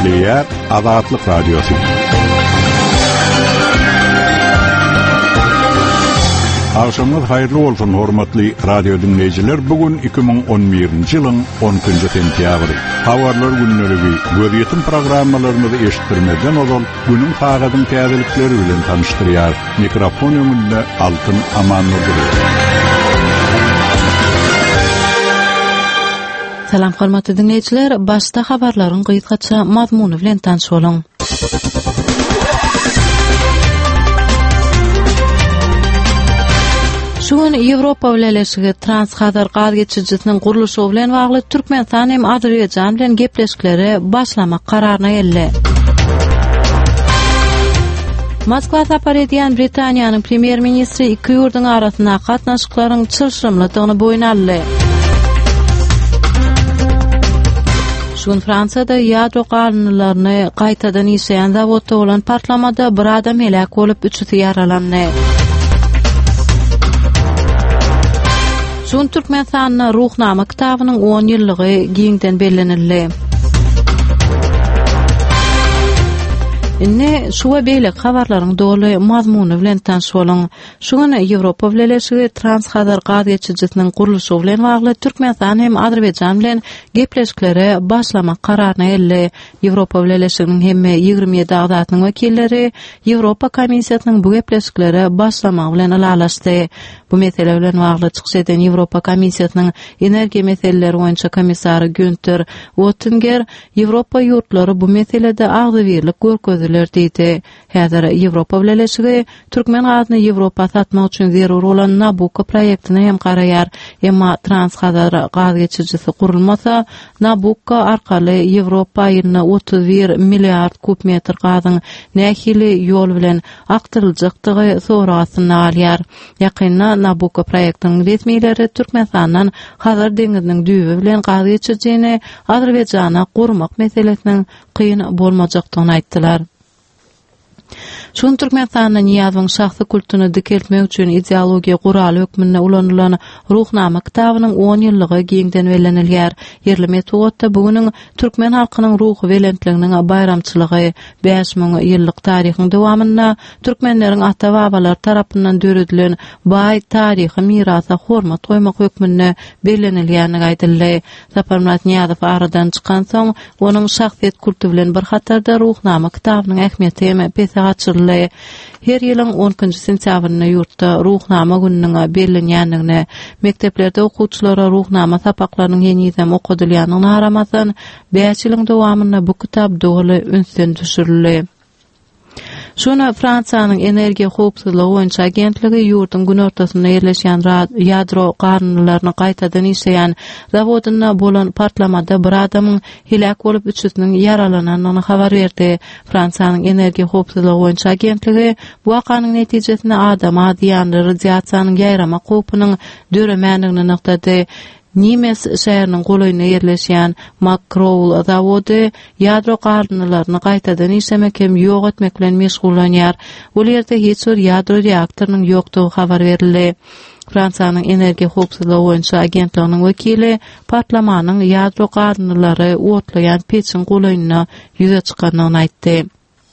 dinleýär Azatlyk Radiosu. Akşamlar hayırlı olsun hormatly radio dinleyijiler. Bugün 2011-nji ýylyň 10-njy sentýabry. Habarlar günlerigi göziýetim programmalarymyzy eşitdirmeden ozal günüň hagadyň täzelikleri bilen tanıştyrýar. Mikrofon öňünde Altyn Amanlydyr. Salam hormatly dinleyijiler, başda habarlaryň gysgaça mazmuny bilen tanış boluň. Şuň Ýewropa Birleşigi Transhazar gaz geçirjisiniň gurulşy bilen bagly Türkmenistan hem Azerbaýjan bilen gepleşikleri başlamak kararyna geldi. Moskwa sapar edýän Britaniýanyň premier ministri iki ýurduň arasynda gatnaşyklaryň çyrşymlydygyny boýna aldy. Şuň Fransada ýadro garynlaryny gaýtadan işleýän zawodda bolan partlamada bir adam helak bolup 3-i ýaralandy. Şuň Türkmenistanyň ruhnama kitabynyň 10 ýyllygy giňden bellenildi. Inne şuwa beýle habarlaryň doly mazmuny bilen tanış boluň. Şuň Ýewropa Birleşigi Transhazar gaz geçirjisiniň gurulşy bilen bagly Türkmenistan hem Azerbaýjan bilen gepleşikleri başlamak kararyna geldi. Ýewropa Birleşiginiň hemme 27 agdatynyň wekilleri Ýewropa Komissiýasynyň bu gepleşikleri başlamak bilen alalaşdy. Bu mesele bilen bagly çykyş eden Ýewropa Komissiýasynyň energiýa meseleleri boýunça komissary Günther Oettinger Ýewropa ýurtlary bu meselede agdybirlik görkezdiler diýdi. Häzir Ýewropa Birleşigi Türkmen gazyny Ýewropa satmak üçin zerur bolan Nabucco proýektine hem garaýar. Emma Transhazar gaz geçirjisi gurulmasa, Nabucco arkaly Ýewropa ýylyna 31 milliard kubmetr gazyň nähili ýol bilen aktaryljakdygy soragyny alýar. Ýakynda Nabucco proýektiniň resmiýetleri Türkmenistandan Hazar deňiziniň düýbi bilen gaz geçirjini Azerbaýjana gurmak meselesiniň kıyın bolmajakdygyny aýtdylar. Şuň Türkmenistanyň ýazgyň şahsy kulturyny dikeltmek üçin ideologiýa guraly hökmüne ulanylan ruhnama kitabynyň 10 ýyllygy giňden bellenilýär. Yerli metodda bugüniň türkmen halkynyň ruhy belentliginiň bayramçylygy 5000 ýyllyk taryhyň dowamynda türkmenleriň ata-babalar tarapyndan döredilen baý taryhy mirasa hormat goýmak hökmüne bellenilýäni aýdyldy. Saparmat Niýazow aradan çykan soň onuň şahsiýet kultu bilen bir hatarda ruhnama kitabynyň ähmiýeti hem açıldı. Her ýylyň 10-njy sentýabryna ýurtda ruhnama gününiň bellenýändigine, mekteplerde okuwçylara ruhnama sapaklarynyň ýeniden okudylýanyny naramazdan 5 ýylyň dowamynda bu kitap doly ünsden düşürildi. Şuna Fransanyň energiýa howpsuzlygy boýunça agentligi ýurtyň gün ortasynda ýerleşýän ýadro garynlaryny gaýtadan işleýän zawodynda bolan partlamada bir adamyň helak bolup 3-siniň ýaralananyny habar berdi. Fransanyň energiýa howpsuzlygy boýunça agentligi bu wakanyň netijesinde adama diýan radiasiýanyň ýaýrama howpynyň döremänligini nyktady. Nimes şäheriniň golaýyna ýerleşýän Makroul zawody ýadro garynlaryny gaýtadan işlemek hem ýok etmek bilen meşgullanýar. Bu ýerde hiç bir ýadro reaktorynyň ýokdugy habar berildi. Fransanyň energiýa howpsuzlygy boýunça agentliginiň wekili partlamanyň ýadro garynlary otlaýan peçin golaýyna ýüze çykanyny aýtdy.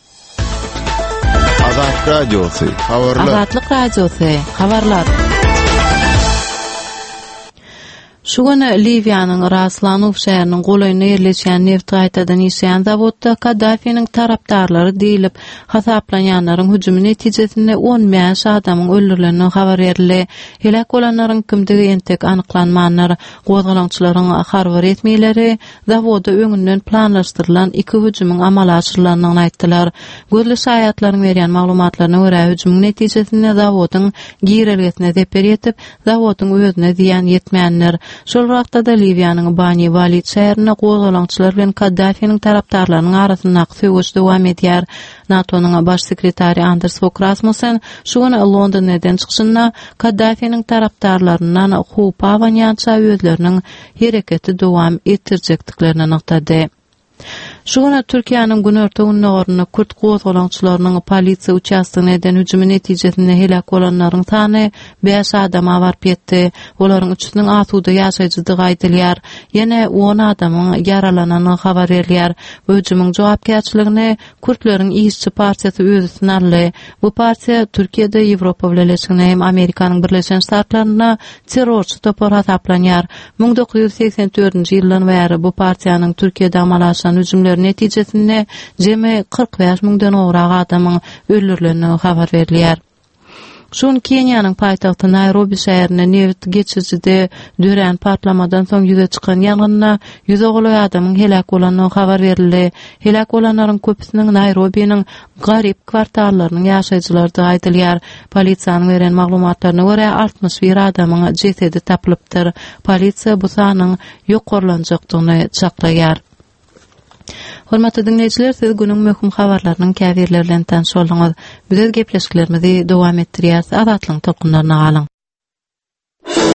Azatlyk Radiosu, habarlar. Azatlyk Radiosu, habarlar. Şuň Liviýanyň Raslanow şäheriniň golaýyna ýerleşýän neft gaýtadan işleýän zawodda Kaddafiň tarapdarlary diýilip hasaplanýanlaryň hüjümi netijesinde 15 adamyň öldürilenini habar berildi. Helak bolanlaryň kimdigi entek anyklanmanlar, gozgalançylaryň harby resmiýetleri zawoda öňünden planlaşdyrylan iki hüjümüň amala aşyrylanyny aýtdylar. Gözli şahyatlaryň berýän maglumatlaryna görä hüjümiň netijesinde zawodyň giýrelgesine zeper ýetip, zawodyň özüne ziýan ýetmänler. Şol wagtda Liviýanyň Bani Walid şäherine gozgalançylar bilen Kaddafiň tarapdarlarynyň arasynda söwüş dowam edýär. NATO'nyň baş sekretary Anders Fogh Rasmussen şuň Londondan çykşynda Kaddafiň tarapdarlaryndan hupawanýança özleriniň hereketi dowam etdirjekdiklerini nyktady. Şuna Türkiýanyň günörtüň noruny Kürt gozgalaňçylarynyň polisiýa uçastygyna eden hüjümi netijesinde helak bolanlaryň sany 5 adama barp etdi. Olaryň üçünün atuda ýaşaýjydygy aýdylýar. Ýene 10 adamyň yaralananyny habar berilýär. Bu hüjümyň jogapkärçiligini Kürtleriň işçi partiýasy özüne aldy. Bu partiýa Türkiýede Ýewropa Birleşigine hem Amerikanyň Birleşen Ştatlaryna terrorçy topar hasaplanýar. 1984-nji ýyldan bäri bu partiýanyň Türkiýede amal aşan hüjümler netijesinde jeme 45 000dan ograk adamyň öldürilenini habar berilýär. Şun Kenýanyň paýtagty Nairobi şäherine newt geçijide dören patlamadan soň ýüze çykan ýangynna 100 ogly adamyň helak bolanyny habar berildi. Helak bolanlaryň köpüsiniň Nairobi'niň garip kwartallarynyň ýaşaýjylary aýdylýar. Polisiýanyň beren maglumatlaryna görä 61 adamyň jesedi tapylypdyr. Polisiýa bu sanyň ýokarlanjakdygyny çaklaýar. Hormatly dinleyijiler, siz günüň möhüm habarlarynyň käbirleri bilen tanış boldyňyz. Biz gepleşiklerimizi dowam etdirýäs. Azatlyň tolkunlaryna galyň.